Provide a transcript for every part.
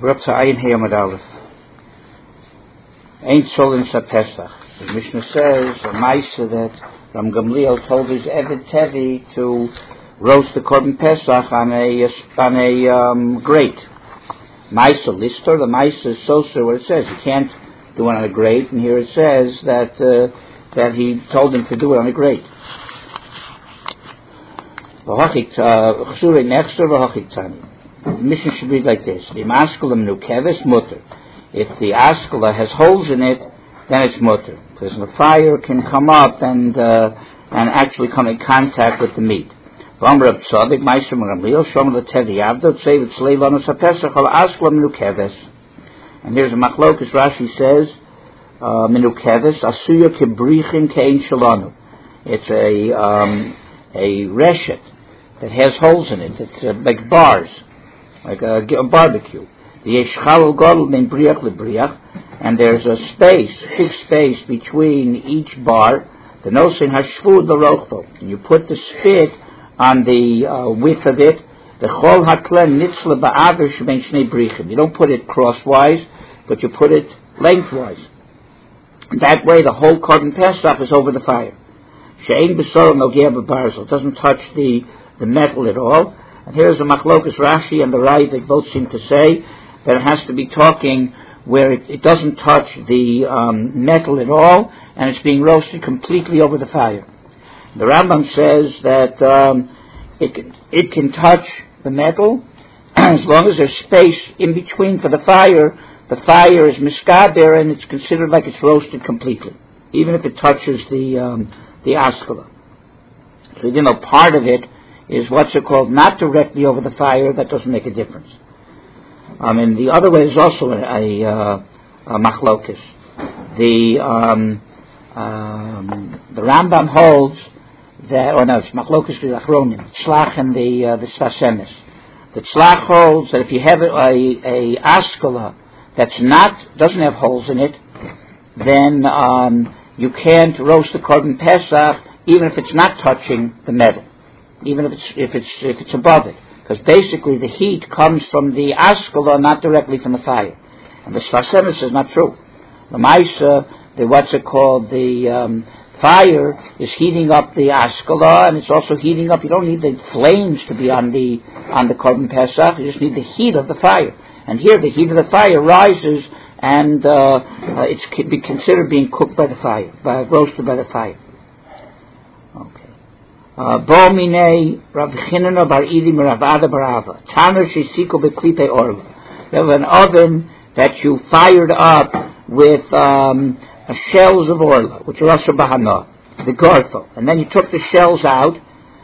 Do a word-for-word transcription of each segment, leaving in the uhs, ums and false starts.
We're up to Ayin Hey Amud Aleph. Ain't Solin Sa Pesach. The Mishnah says, a Maisa that Ram Gamliel told his Eved Tevi to roast the Korban Pesach on a on a um, grate. Maisa Lister, the Maisa is Soser, what it says. You can't do it on a grate, and here it says that uh, that he told him to do it on a grate. The mission should be like this. If the askala has holes in it, then it's mutter, because the fire can come up and uh, and actually come in contact with the meat. And here's a machlokus. Rashi says, "Menukeves asuya kebrichin kein shalanu." It's a um, a reshet that has holes in it. It's uh, like bars, like a, a barbecue. The yeshchal gadol ben briach lebriach, and there's a space, big space between each bar. The nosin hashvud l'rochbo, and you put the spit on the uh, width of it. The chol haklen nitzla ba'aver shebein shnei brichim. You don't put it crosswise, but you put it lengthwise. That way, the whole Korban Pesach is over the fire. She'ein b'sorah nogeh b'barzel. It doesn't touch the the metal at all. And here's a machlokas Rashi and the Rai that both seem to say that it has to be talking where it, it doesn't touch the um, metal at all, and it's being roasted completely over the fire. The Rambam says that um, it can, it can touch the metal as long as there's space in between for the fire. The fire is miskaber, and it's considered like it's roasted completely, even if it touches the um, the askala. So you know, part of it is what's it called, not directly over the fire. That doesn't make a difference. Um, and the other way is also a, a, uh, a machlokes. The um, um, the Rambam holds that, or no, it's machlokes the achronim, Tzlach and the uh, the Sfas Emes. The Tzlach holds that if you have a, a askala that's not doesn't have holes in it, then um, you can't roast the Korban Pesach even if it's not touching the metal, even if it's if it's if it's above it, because basically the heat comes from the askala, not directly from the fire. And the Sfas Emes is not true. The Maisa, the what's it called, the um, fire is heating up the askala, and it's also heating up. You don't need the flames to be on the on the Korban Pesach. You just need the heat of the fire. And here, the heat of the fire rises, and uh, uh, it's can be considered being cooked by the fire, by roasted by the fire. Okay. Bo minei Rav Chinana bar Idim Rav Ada bar Ava Taner shesiko beklipe orla. You have an oven that you fired up with um, shells of orla, which are also bahana, the garfo, and then you took the shells out,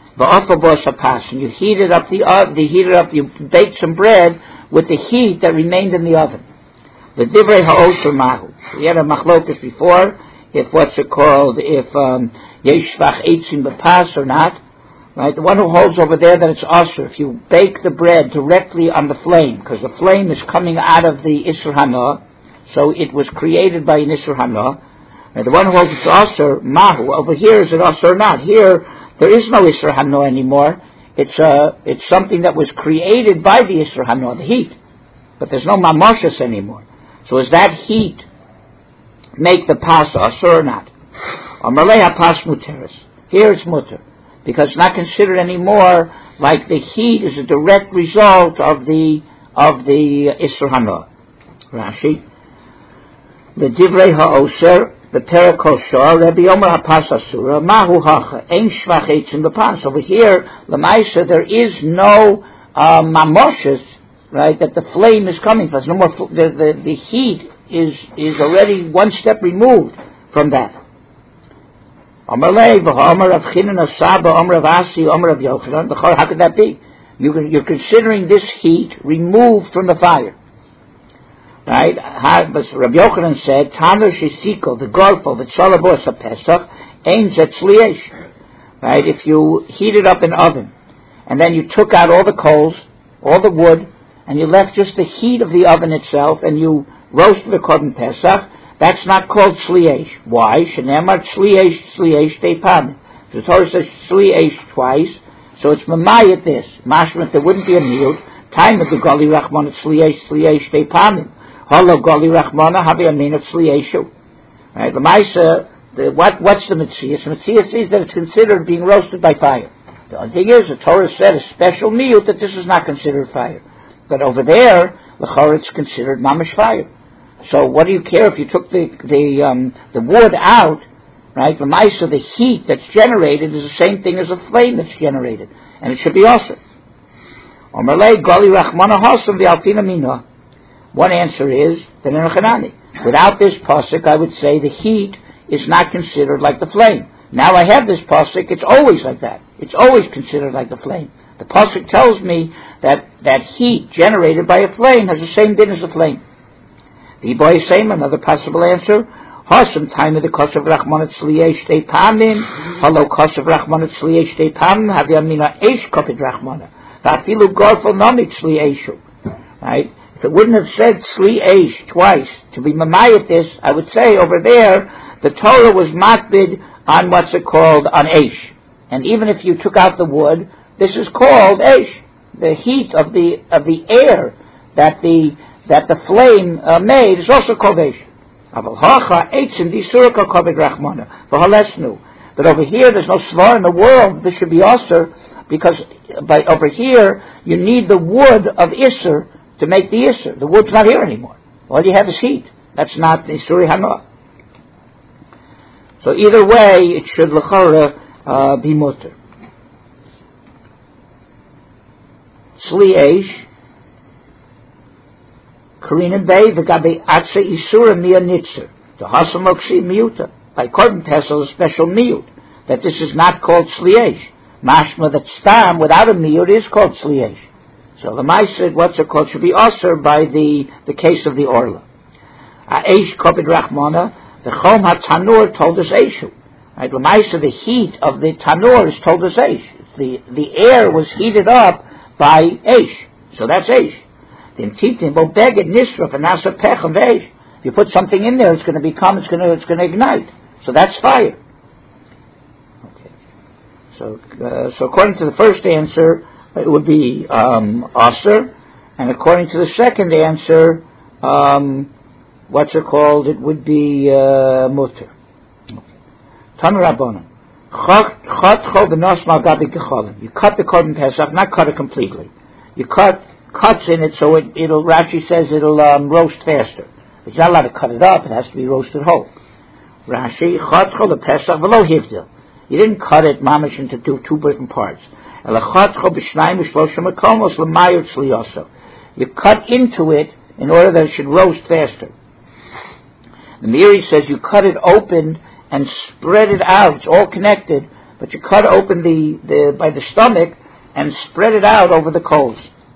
and you heated up the uh, the heated up. You baked some bread with the heat that remained in the oven. The divrei ha'osher mahu. We had a machlokas before, if what's it called, if yeshvach eitzim bepas or not. Right, the one who holds over there that it's osher, if you bake the bread directly on the flame, because the flame is coming out of the Isur Hana, so it was created by an Isur Hana. Right, the one who holds it's osher, mahu. Over here, is it osher or not? Here, there is no Isur Hana anymore. It's uh, it's something that was created by the Isur Hana, the heat. But there's no mamoshes anymore. So does that heat make the pas osher or not? Amalei pas muteris. Here it's muter, because it's not considered anymore like the heat is a direct result of the of the Isur Hana. Rashi, the divrei ha'oser, the perakosha, Rabbi Omer hapas asura, mahu hacha, ein shvach eitzim bepas. Over here, l'maisa, there is no uh, mamoshes, right? That the flame is coming from. There's no more. The, the the heat is is already one step removed from that. How could that be? You're considering this heat removed from the fire, right? Rabbi Yochanan said, "Taner shesiko, the golfo, the tzalabos Pesach, ein zetzliesh." Right? If you heated up an oven, and then you took out all the coals, all the wood, and you left just the heat of the oven itself, and you roasted the Korban Pesach, that's not called tzliesh. Why? Shenemar tzliesh tzliesh teipam. The Torah says tzliesh twice, so it's mamayat this. Mashma, there wouldn't be a meal. Time of the Gali Rachmana Tzliyei Tzliyei Shtei Pamim. Holo Gali Rachmana Havi Amin of Tzliyeshu. Right? The Maisa, the, what, what's the Metzias? The Metzias is that it's considered being roasted by fire. The only thing is, the Torah said a special miyut that this is not considered fire. But over there, l'chorah, it's considered mamash fire. So what do you care if you took the the um, the wood out, right? The Maisa, the heat that's generated is the same thing as a flame that's generated, and it should be also. One answer is that in Chanani, without this pasuk, I would say the heat is not considered like the flame. Now I have this pasuk; it's always like that. It's always considered like the flame. The pasuk tells me that that heat generated by a flame has the same din as a flame. The boy is saying another possible answer. Hasam time of the kosav rachmanat tzliyei shtei pamim. Hello kosav rachmanat tzliyei shtei pamim. Have yamina eish kopid rachmana. Va'afilu gorful nomit tzliyeishu. Right? If it wouldn't have said tzliyeish twice to be mamayat this, I would say over there the Torah was matbid on what's it called on eish. And even if you took out the wood, this is called eish. The heat of the of the air that the that the flame uh, made is also called eish. But over here, there's no svar in the world. This should be aser, because by over here you need the wood of isser to make the isser. The wood's not here anymore. All you have is heat. That's not the isuri hana. So either way, it should l'chara uh, be mutter. Sli eish. Karina Bay, the Gabi Atse Isura Mia Nitzer. The Hasamokshi Miuta. By Korban Pesach, a special miut. That this is not called Sliesh. Mashma that Stam, without a miut, is called Sliesh. So the Mai said, what's it called? Should be Osir by the, the case of the Orla. Aish Kopid Rachmana, the Chom HaTanur told us Aishu. Right? The Mai said, the heat of the Tanur is told us Aish. The, the air was heated up by Aish. So that's Aish. If you put something in there, it's going to become, it's going to, it's going to ignite. So that's fire. Okay. So, uh, so according to the first answer, it would be um, aser, and according to the second answer, um, what's it called? It would be uh, mutter. Tan Rabbanan. You cut the korban pesach, not cut it completely. You cut cuts in it, so it, it'll, Rashi says it'll um, roast faster. But you're not allowed to cut it up, it has to be roasted whole. Rashi, chatcho the pesach v'lo hivdil. You didn't cut it, mamish, into two, two different parts. You cut into it in order that it should roast faster. The Meiri says you cut it open and spread it out. It's all connected, but you cut open the, the by the stomach and spread it out over the coals.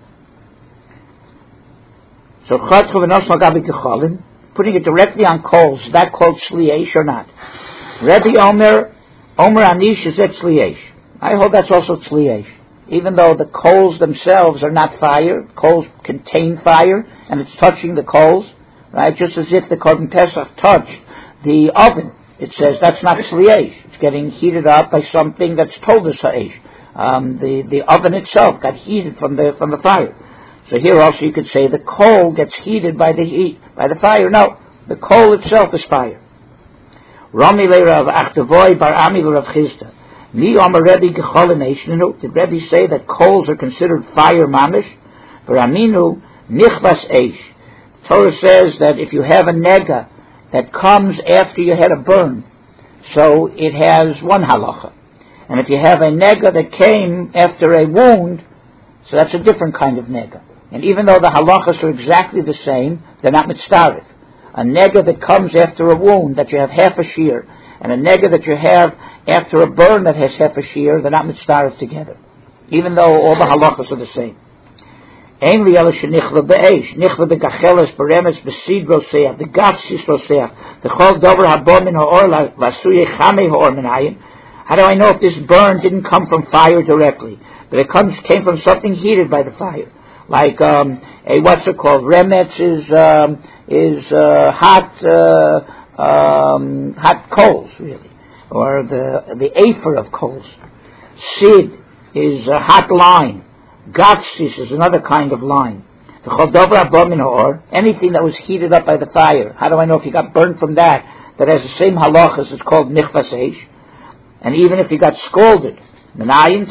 So putting it directly on coals, is that called sliesh or not? Rebbe Omer, Omer Anish is that sliesh. I hold that's also sliesh. Even though the coals themselves are not fire, coals contain fire, and it's touching the coals, right? Just as if the Korban Pesach touched the oven. It says that's not sliesh. It's getting heated up by something that's told us ha'esh. Um, the, the oven itself got heated from the, from the fire. So here also you could say the coal gets heated by the heat, by the fire. No, the coal itself is fire. Rami le Rav Achtavoy bar Ami le Rav Chizda. Mi Omer Rebbe Gecholim Eishnenu. Did Rebbe say that coals are considered fire mamish? For Aminu Nichvas Eish. The Torah says that if you have a nega that comes after you had a burn, so it has one halacha. And if you have a nega that came after a wound, so that's a different kind of nega. And even though the halachas are exactly the same, they're not mitzdarif. A nega that comes after a wound that you have half a shear, and a nega that you have after a burn that has half a shear, they're not mitzdarif together. Even though all the halachas are the same. Ein li'ela shenichla be'esh, nichla be'gacheles, be'remes, be'sid roseach, the gatsis roseach, the chol dover habom min ha'or, la'suye chamei ha'or min hayin. How do I know if this burn didn't come from fire directly? But it comes came from something heated by the fire, like um, a what's it called? Remetz is um, is uh, hot uh, um, hot coals, really, or the the afer of coals. Sid is a hot lime. Gatsis is another kind of lime. Anything that was heated up by the fire. How do I know if you got burned from that? That has the same halachas. It's called nichvas eish. And even if you got scalded, there's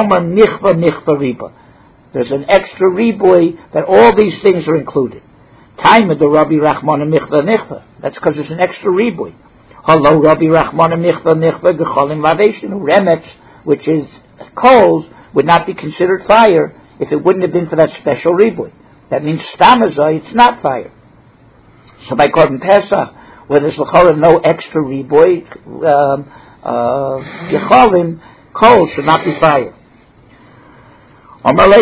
an extra riboy that all these things are included. Time of the Rabbi Rachman and Michva Nichva. That's because there's an extra riboy. Hello, Rabbi Rachman and Michva Nichva Gecholim Laveshin. Remetz, which is coals, would not be considered fire if it wouldn't have been for that special riboy. That means stamazai, it's not fire. So by Korban Pesach, where there's l'chora no extra riboy, um, uh, Gecholim, coals should not be fire. Even over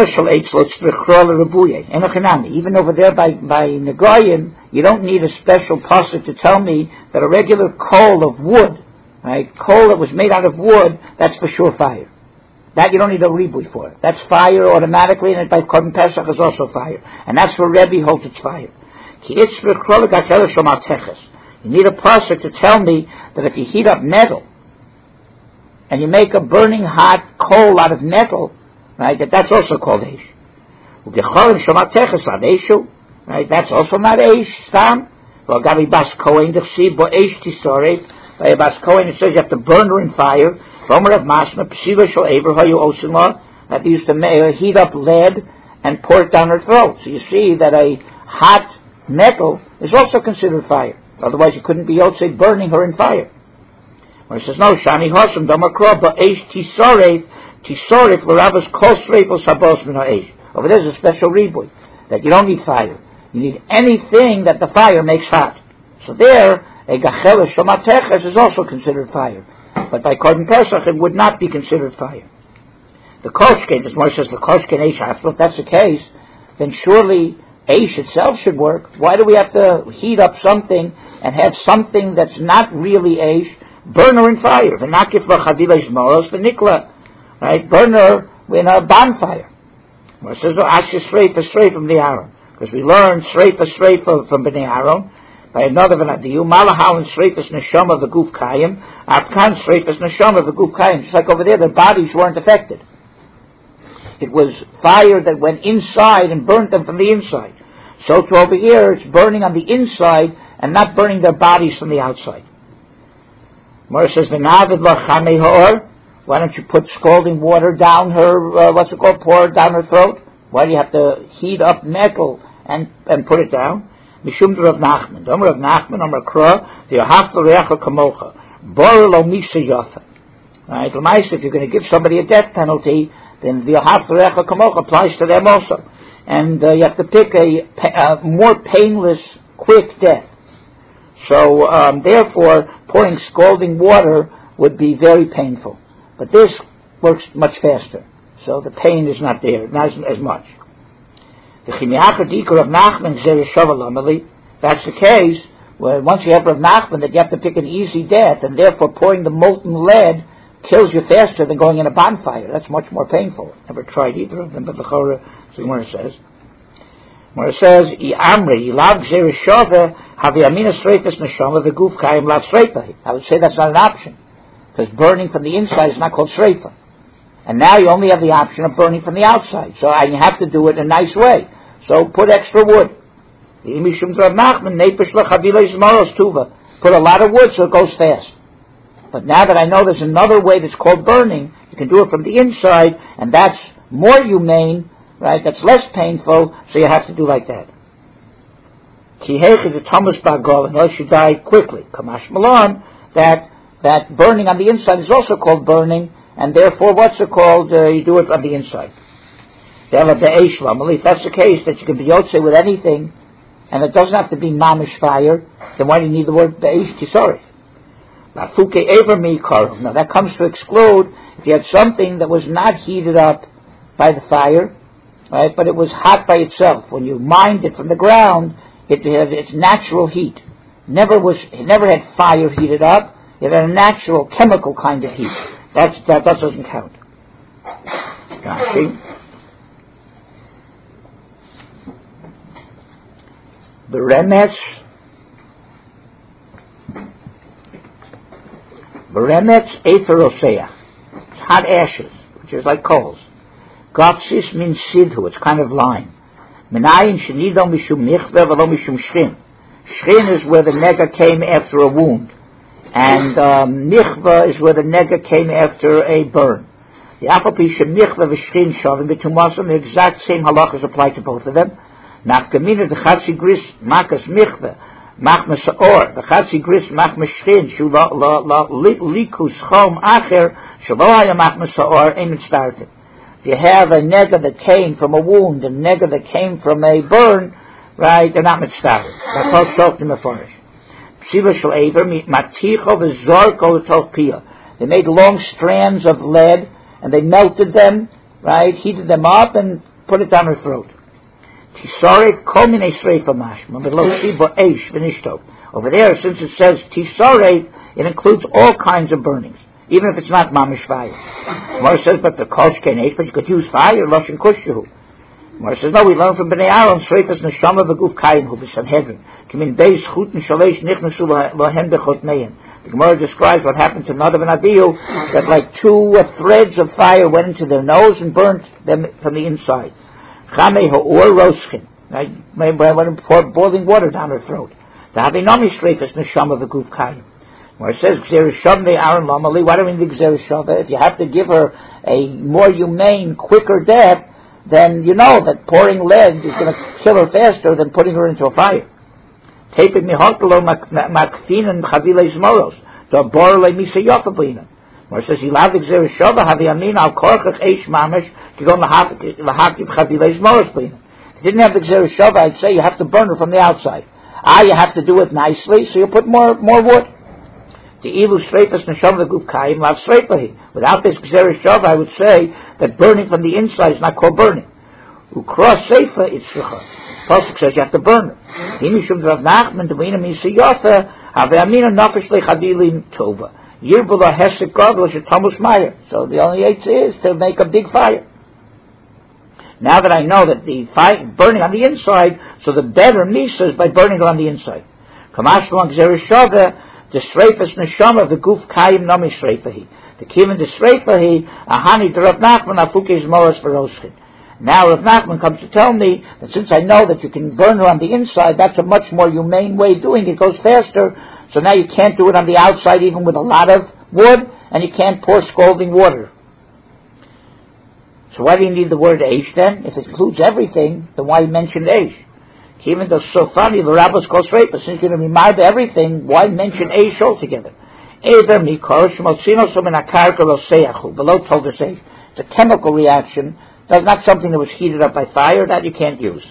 there by, by Nagoyim, you don't need a special pasuk to tell me that a regular coal of wood, right, coal that was made out of wood, that's for sure fire. That you don't need a ribui for. That's fire automatically, and by Korban Pesach is also fire. And that's where Rebbe holds it's fire. You need a pasuk to tell me that if you heat up metal, and you make a burning hot coal out of metal, right, that that's also called eish. Right, that's also not eish, stam. Well, Gabi Bas Kohen, the sea, bo eish tisoret. By Bas Kohen, it says you have to burn her in fire. Romer of Masna, Psiva shel Eber, Hayu Osinla, that they used to uh, heat up lead and pour it down her throat. So you see that a hot metal is also considered fire. Otherwise, you couldn't be Yotzei burning her in fire. Where it says, no, Shani Hosam, Damakro, bo eish tisoret. Tisoret l'ravas kol sreifos habos min ha'esh. Over there's a special riboy that you don't need fire. You need anything that the fire makes hot. So there, a gachela shomateches is also considered fire. But by Korban Pesach, it would not be considered fire. The koshken, as Moshe says, the koshken eish haflo, if that's the case, then surely eish itself should work. Why do we have to heat up something and have something that's not really eish, burn her in fire? V'nakif l'chadilesh moros v'nikla. Right, burn her in a bonfire. Well, it says, Asher Sreifa Sreifa from the Aaron. Because we learned Sreifa Sreifa from Bnei Aaron. By another Vanadiyu, Malahal and Sreifas Neshama of the Guf Kayim, Afkan Sreifas Neshama of the Guf Kayim. Just like over there, their bodies weren't affected. It was fire that went inside and burnt them from the inside. So to over here, it's burning on the inside and not burning their bodies from the outside. Mora says, V'navid lachamei ha'or. Why don't you put scalding water down her, uh, what's it called, pour it down her throat? Why do you have to heat up metal and, and put it down? Mishum Rav Nachman. Dom Rav Nachman, Amar Kra, the Yohaf L'Reacha Kamocha. Bor Lo Misa Yotha. Right, L'maisa, if you're going to give somebody a death penalty, then the Yohaf L'Reacha Kamocha applies to them also. And uh, you have to pick a, a more painless, quick death. So, um, therefore, pouring scalding water would be very painful. But this works much faster, so the pain is not there, not as, as much. The Chimiachar Dikar of Nachman Zereshavalamali, that's the case, where once you have Rav Nachman that you have to pick an easy death, and therefore pouring the molten lead kills you faster than going in a bonfire. That's much more painful. Never tried either of them, but the Chora, so Gemara says. Gemara says, I Amri, Ilav Zereshava, Havi Amina Sreifas Neshama, the Guf Kayim Lav Sreifa. I would say that's not an option. Because burning from the inside is not called shreifa. And now you only have the option of burning from the outside. So and you have to do it in a nice way. So put extra wood. Put a lot of wood so it goes fast. But now that I know there's another way that's called burning, you can do it from the inside, and that's more humane, right? That's less painful, so you have to do like that. Unless you die quickly. Kamash Malon, that that burning on the inside is also called burning, and therefore what's it called? Uh, you do it on the inside. If that's the case, that you can be yotzei with anything, and it doesn't have to be mamish fire, then why do you need the word be'esh tisorif? Now that comes to exclude if you had something that was not heated up by the fire, right, but it was hot by itself. When you mined it from the ground, it had its natural heat. Never was, it never had fire heated up. It had a natural chemical kind of heat. That's, that, that doesn't count. Now, see? The remetz, the remetz ether osea. It's hot ashes, which is like coals. Gotsis means sidhu, it's kind of lime. Menayin shenido mishum michve v'lo mishum shchin. Shchin is where the nega came after a wound. And um, michve is where the nega came after a burn. The apapi shemichve v'shchin shavim b'tumasim, the exact same halachas apply to both of them. Nafkamina the chatzi gris makas michve machmas or the chatzi gris machmas shchin shu la la la likus chom acher shelo haya machmas or ain't started. If you have a nega that came from a wound, a nega that came from a burn, right, they're not mitzvah. That's all soaked in the forest. Pshiva shel aver maticho v'zorko l'toch pia. They made long strands of lead and they melted them, right, heated them up and put it down her throat. Tisaret kol minei sreifa mashma v'lo shibo eish v'nishto. Over there, since it says tisaret, it includes all kinds of burnings, even if it's not mamish fire. Gemara says, but the kosh ken eish, but you could use fire, loshin kushahu. Gemara says, no, we learn from Bnei Aaron, Sreifas Neshama v'guf Kayim hu b'Sanhedrin. Kimin beis chut and shalesh nichnasu lohem bechot meim. The Gemara describes what happened to Nadav and Abihu, that like two uh, threads of fire went into their nose and burnt them from the inside. Chamei ha'or roschin. Right? Went and poured boiling water down her throat. The Havinami Sreifas Neshama v'guf Kayim. Where it says, Gzerishov me Aaron Lamali, what do we mean the Gzerishov? If you have to give her a more humane, quicker death, then you know that pouring lead is going to kill her faster than putting her into a fire. Taping mihotelo makfinan chavilei zmoros. The borle misa yofablina. Where it says, Yilav Gzerishov havi amin al korchach eish mamish kigon lahakib chavilei zmoros blina. If you didn't have the Gzerishov, I'd say you have to burn her from the outside. Ah, you have to do it nicely, so you put more more wood. The ilu sreifas neshama v'guf kayim lav sreifahi. Without this gzeres shava, I would say that burning from the inside is not called burning. Ukros seifa itzricha. Pasuk says you have to burn it. Himishum Rav Nachman devina misiyofa have amina nafesh lechadilim tova. Yirbula hesek gadol shetamus maya. So the only eitzah is to make a big fire. Now that I know that the fire burning on the inside, so the better misa is by burning it on the inside. Kamash long gzeres shava. The Sreifas Neshama, the Guf Kayim Nami Sreifahi. The Kivin the Sreifahi, Ahani to Rav Nachman, Afuke Moras Veroschin. Now Rav Nachman comes to tell me that since I know that you can burn her on the inside, that's a much more humane way of doing it. It goes faster, so now you can't do it on the outside even with a lot of wood, and you can't pour scalding water. So why do you need the word Eish then? If it includes everything, then why mention Eish? Even though it's so funny, the rabbis call straight, but since you're going to remind everything, why mention Eish altogether? Below told us Eish. It's a chemical reaction. That's not something that was heated up by fire. That you can't use.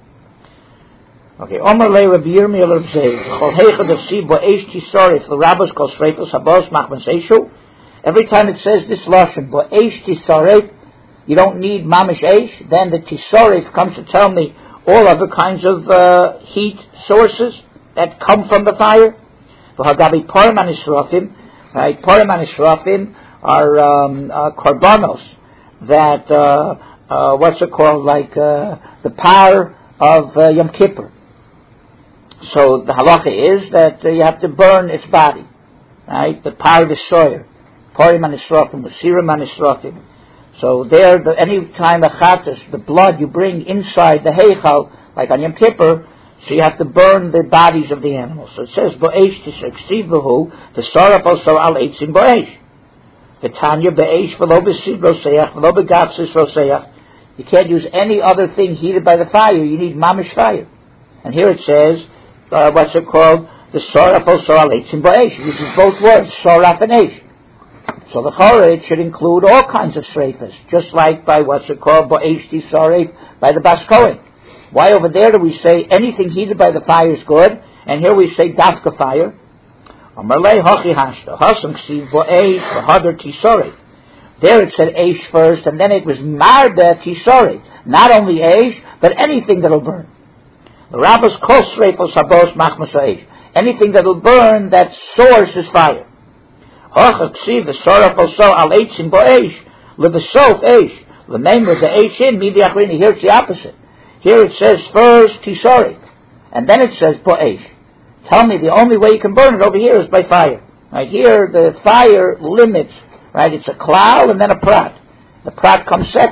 Okay. Omer le Rabbi Yirmiyah Rav Zeir. Chol heichad of sibbo Eish tisarif. The rabbis call straight, sabos machmas Eishu. Every time it says this lashon, bo Eish tisarif, you don't need mamish Eish. Then the tisarif comes to tell me all other kinds of uh, heat sources that come from the fire. V'hagabi parim anisrafim, right? Parim anisrafim are um, uh, korbanos that uh, uh, what's it called? Like uh, the power of uh, Yom Kippur. So the halacha is that uh, you have to burn its body, right? The power of the soyer. Parim anisrafim, usirim anisrafim. So there, the, any time a chatas, the blood you bring inside the heichal, like on Yom Kippur, so you have to burn the bodies of the animals. So it says, Bo'esh tisreksiv b'hu, the saraf also al eitzim bo'esh. The tanya bo'esh v'lo b'sid roseach, v'lo b'gatsis roseach. You can't use any other thing heated by the fire. You need mamish fire. And here it says, uh, what's it called? The saraf also al eitzim bo'esh. It uses both words, saraf and eish. So the chorah, it should include all kinds of sreifas, just like by what's it called, bo'esh tisaref, by the Bas Kohen. Why over there do we say anything heated by the fire is good, and here we say dafka fire? Amarlei hochi hashta, hasam ksiv bo'esh v'hadar tisaref. There it said eish first, and then it was marda tisaref. Not only eish, but anything that'll burn. The rabbis kol sreifos habos machmas eish. Anything that'll burn, that source is fire. Hochaksiv the saraf also al eitzim bo'esh lebesof eish. The name of the eish in midi achrini. Here it's the opposite. Here it says first tisarif, and then it says bo'esh. Tell me the only way you can burn it over here is by fire. Right here the fire limits. Right, it's a klal and then a prat. The prat comes second.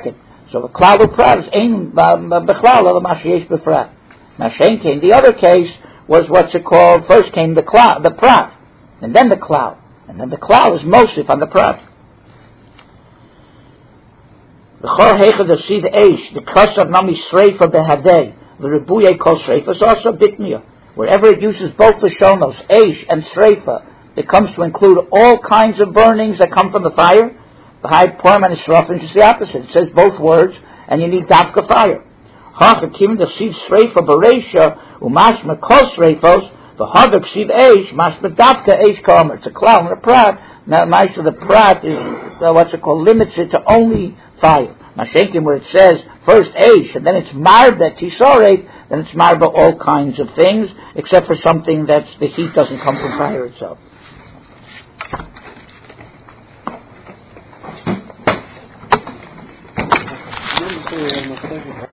So the klal uprat is ein bechlal of the mashiach befrat. Mashen came. The other case was what's it called? First came the klal, the prat, and then the klal, and then the klal is mosif on the prat. The chor heicha the seed eish, the kus of nami sreifa behadei, the ribuye kol sreifa is also bitmia. Wherever it uses both the shonos, eish and sreifa, it comes to include all kinds of burnings that come from the fire. The high poem and Israfin is just the opposite. It says both words, and you need dafka fire. Hachakim the seed sreifa bereisha umashma kol sreifos the hadok seed eish mashma dafka eish kamer. It's a klal and a prat. Now, Maisha the prat is uh, what's it called? Limits it to only fire. Mashenkim where it says first eish and then it's marba tisoret, then it's marba all kinds of things except for something that's the heat doesn't come from fire itself. Thank you.